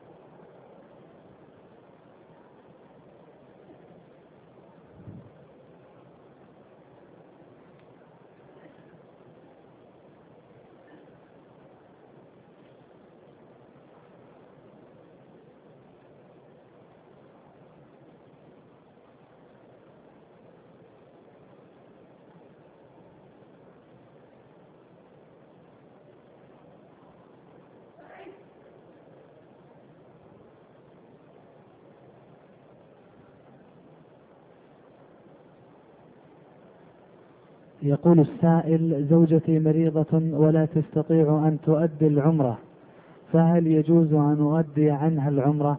S2: يقول السائل: زوجتي مريضة ولا تستطيع أن تؤدي العمرة، فهل يجوز أن أؤدي عنها العمرة؟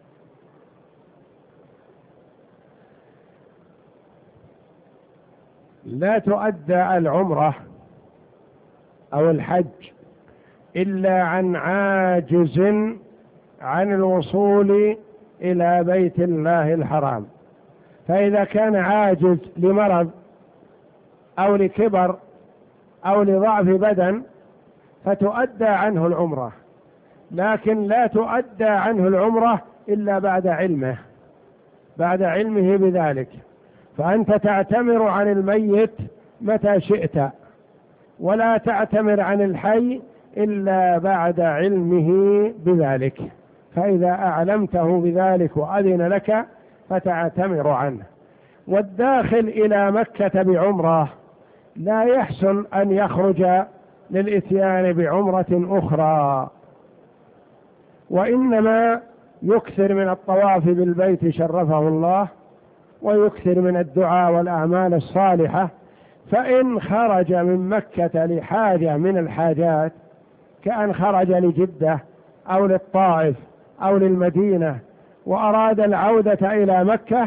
S1: لا تؤدى العمرة أو الحج إلا عن عاجز عن الوصول إلى بيت الله الحرام. فإذا كان عاجز لمرض أو لكبر أو لضعف بدن فتؤدى عنه العمرة، لكن لا تؤدى عنه العمرة إلا بعد علمه بعد علمه بذلك. فأنت تعتمر عن الميت متى شئت، ولا تعتمر عن الحي إلا بعد علمه بذلك. فإذا أعلمته بذلك وأذن لك فتعتمر عنه. والداخل إلى مكة بعمرة لا يحسن أن يخرج للإتيان بعمرة أخرى، وإنما يكثر من الطواف بالبيت شرفه الله، ويكثر من الدعاء والأعمال الصالحة. فإن خرج من مكة لحاجة من الحاجات، كأن خرج لجدة أو للطائف أو للمدينة وأراد العودة إلى مكة،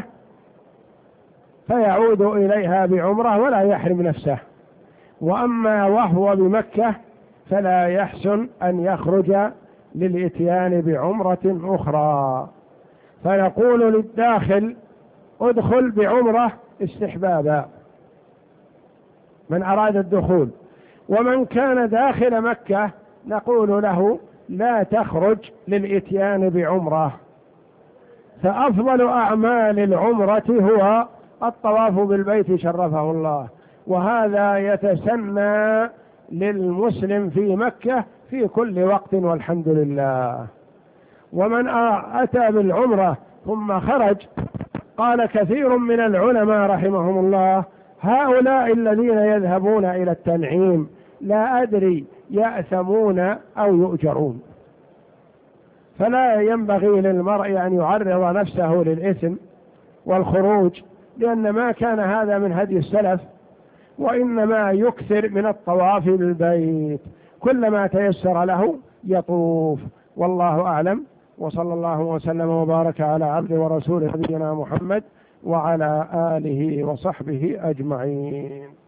S1: فيعود إليها بعمرة ولا يحرم نفسه. وأما وهو بمكة فلا يحسن أن يخرج للإتيان بعمرة أخرى، فنقول للداخل ادخل بعمرة استحبابا من أراد الدخول، ومن كان داخل مكة نقول له لا تخرج للإتيان بعمرة. فأفضل أعمال العمرة هو الطواف بالبيت شرفه الله، وهذا يتسنى للمسلم في مكة في كل وقت والحمد لله. ومن أتى بالعمرة ثم خرج، قال كثير من العلماء رحمهم الله هؤلاء الذين يذهبون إلى التنعيم لا أدري يأثمون أو يؤجرون، فلا ينبغي للمرء أن يعرض نفسه للإثم والخروج، لأن ما كان هذا من هدي السلف، وإنما يكثر من الطواف بالبيت، كلما تيسر له يطوف. والله أعلم، وصلى الله وسلم وبارك على عبد ورسول نبينا محمد وعلى آله وصحبه أجمعين.